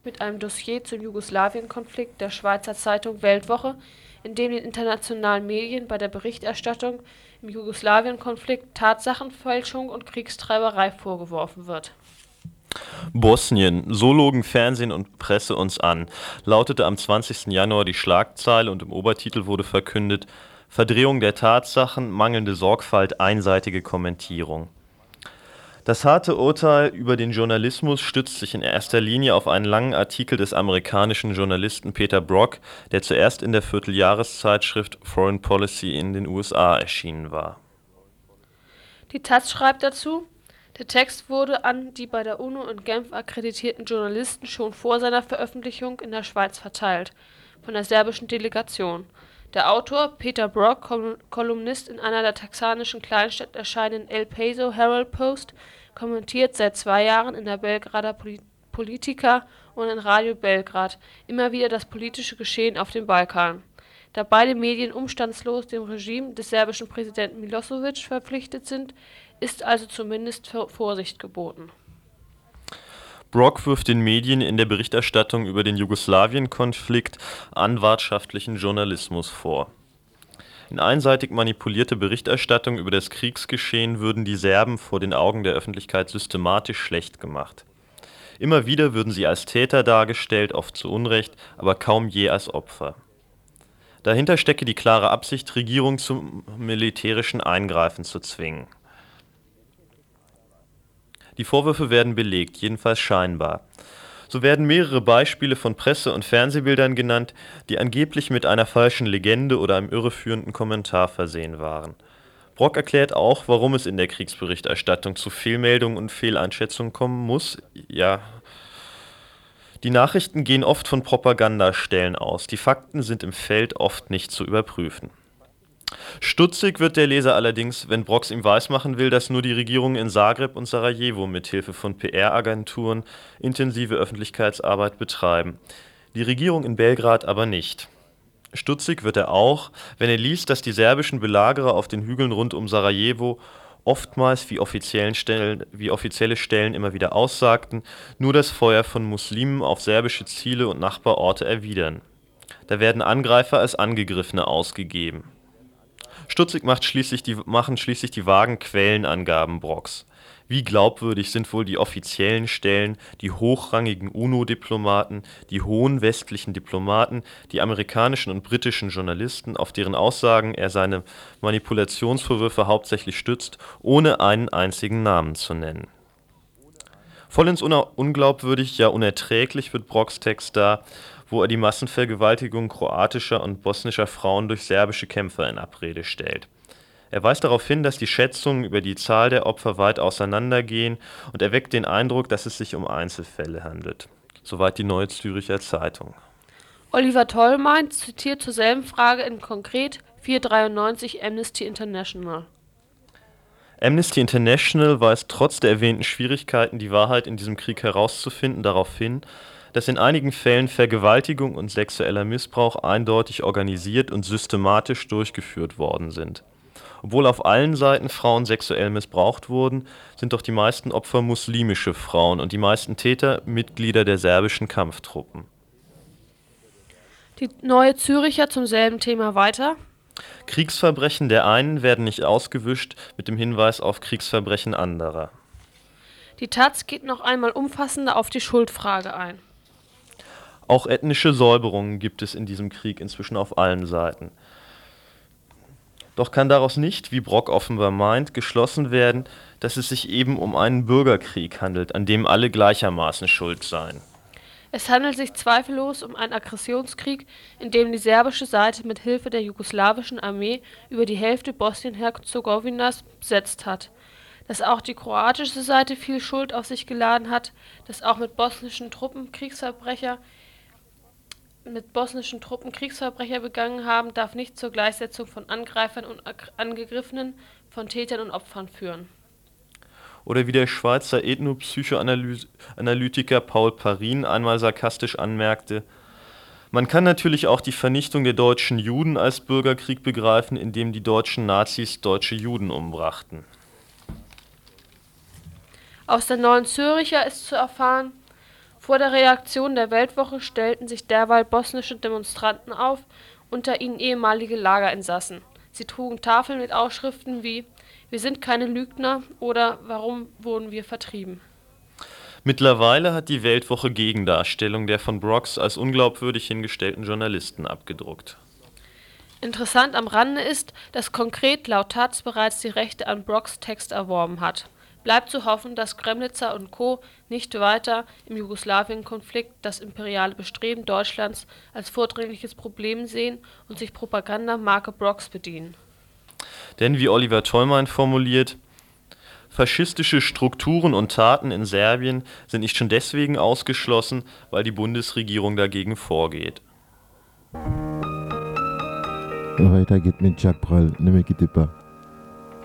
mit einem Dossier zum Jugoslawien-Konflikt der Schweizer Zeitung Weltwoche, in dem den internationalen Medien bei der Berichterstattung im Jugoslawien-Konflikt Tatsachenfälschung und Kriegstreiberei vorgeworfen wird. Bosnien, so logen Fernsehen und Presse uns an, lautete am 20. Januar die Schlagzeile und im Obertitel wurde verkündet: Verdrehung der Tatsachen, mangelnde Sorgfalt, einseitige Kommentierung. Das harte Urteil über den Journalismus stützt sich in erster Linie auf einen langen Artikel des amerikanischen Journalisten Peter Brock, der zuerst in der Vierteljahreszeitschrift Foreign Policy in den USA erschienen war. Die taz schreibt dazu: Der Text wurde an die bei der UNO in Genf akkreditierten Journalisten schon vor seiner Veröffentlichung in der Schweiz verteilt, von der serbischen Delegation. Der Autor, Peter Brock, Kolumnist in einer der texanischen Kleinstadt erscheinenden El Paso Herald-Post, kommentiert seit 2 Jahren in der Belgrader Politika und in Radio Belgrad immer wieder das politische Geschehen auf dem Balkan. Da beide Medien umstandslos dem Regime des serbischen Präsidenten Milosevic verpflichtet sind, ist also zumindest Vorsicht geboten. Brock wirft den Medien in der Berichterstattung über den Jugoslawien-Konflikt anwartschaftlichen Journalismus vor. In einseitig manipulierte Berichterstattung über das Kriegsgeschehen würden die Serben vor den Augen der Öffentlichkeit systematisch schlecht gemacht. Immer wieder würden sie als Täter dargestellt, oft zu Unrecht, aber kaum je als Opfer. Dahinter stecke die klare Absicht, Regierung zum militärischen Eingreifen zu zwingen. Die Vorwürfe werden belegt, jedenfalls scheinbar. So werden mehrere Beispiele von Presse- und Fernsehbildern genannt, die angeblich mit einer falschen Legende oder einem irreführenden Kommentar versehen waren. Brock erklärt auch, warum es in der Kriegsberichterstattung zu Fehlmeldungen und Fehleinschätzungen kommen muss. Ja, die Nachrichten gehen oft von Propagandastellen aus, die Fakten sind im Feld oft nicht zu überprüfen. Stutzig wird der Leser allerdings, wenn Brox ihm weismachen will, dass nur die Regierungen in Zagreb und Sarajevo mithilfe von PR-Agenturen intensive Öffentlichkeitsarbeit betreiben, die Regierung in Belgrad aber nicht. Stutzig wird er auch, wenn er liest, dass die serbischen Belagerer auf den Hügeln rund um Sarajevo oftmals wie offizielle Stellen immer wieder aussagten, nur das Feuer von Muslimen auf serbische Ziele und Nachbarorte erwidern. Da werden Angreifer als Angegriffene ausgegeben. Stutzig machen schließlich die vagen Quellenangaben Brocks. Wie glaubwürdig sind wohl die offiziellen Stellen, die hochrangigen UNO-Diplomaten, die hohen westlichen Diplomaten, die amerikanischen und britischen Journalisten, auf deren Aussagen er seine Manipulationsvorwürfe hauptsächlich stützt, ohne einen einzigen Namen zu nennen. Vollends unglaubwürdig, ja unerträglich wird Brocks Text da, wo er die Massenvergewaltigung kroatischer und bosnischer Frauen durch serbische Kämpfer in Abrede stellt. Er weist darauf hin, dass die Schätzungen über die Zahl der Opfer weit auseinandergehen und erweckt den Eindruck, dass es sich um Einzelfälle handelt. Soweit die Neue Zürcher Zeitung. Oliver Tollmein zitiert zur selben Frage in konkret 493 Amnesty International. Amnesty International weist trotz der erwähnten Schwierigkeiten, die Wahrheit in diesem Krieg herauszufinden, darauf hin, dass in einigen Fällen Vergewaltigung und sexueller Missbrauch eindeutig organisiert und systematisch durchgeführt worden sind. Obwohl auf allen Seiten Frauen sexuell missbraucht wurden, sind doch die meisten Opfer muslimische Frauen und die meisten Täter Mitglieder der serbischen Kampftruppen. Die Neue Zürcher zum selben Thema weiter. Kriegsverbrechen der einen werden nicht ausgewischt mit dem Hinweis auf Kriegsverbrechen anderer. Die taz geht noch einmal umfassender auf die Schuldfrage ein. Auch ethnische Säuberungen gibt es in diesem Krieg inzwischen auf allen Seiten. Doch kann daraus nicht, wie Brock offenbar meint, geschlossen werden, dass es sich eben um einen Bürgerkrieg handelt, an dem alle gleichermaßen schuld seien. Es handelt sich zweifellos um einen Aggressionskrieg, in dem die serbische Seite mit Hilfe der jugoslawischen Armee über die Hälfte Bosnien-Herzegowinas besetzt hat. Dass auch die kroatische Seite viel Schuld auf sich geladen hat, dass auch mit bosnischen Truppen Kriegsverbrecher begangen haben, darf nicht zur Gleichsetzung von Angreifern und Angegriffenen, von Tätern und Opfern führen. Oder wie der Schweizer Ethnopsychoanalytiker Paul Parin einmal sarkastisch anmerkte: Man kann natürlich auch die Vernichtung der deutschen Juden als Bürgerkrieg begreifen, indem die deutschen Nazis deutsche Juden umbrachten. Aus der Neuen Zürcher ist zu erfahren: Vor der Reaktion der Weltwoche stellten sich derweil bosnische Demonstranten auf, unter ihnen ehemalige Lagerinsassen. Sie trugen Tafeln mit Aufschriften wie „Wir sind keine Lügner" oder „Warum wurden wir vertrieben?". Mittlerweile hat die Weltwoche Gegendarstellung der von Brox als unglaubwürdig hingestellten Journalisten abgedruckt. Interessant am Rande ist, dass konkret laut taz bereits die Rechte an Brox Text erworben hat. Bleibt zu hoffen, dass Kremlitzer und Co. nicht weiter im Jugoslawien-Konflikt das imperiale Bestreben Deutschlands als vordringliches Problem sehen und sich Propagandamarke Brox bedienen. Denn wie Oliver Tollmein formuliert: Faschistische Strukturen und Taten in Serbien sind nicht schon deswegen ausgeschlossen, weil die Bundesregierung dagegen vorgeht. Weiter geht mit Jacques Brel, ne me quittez pas.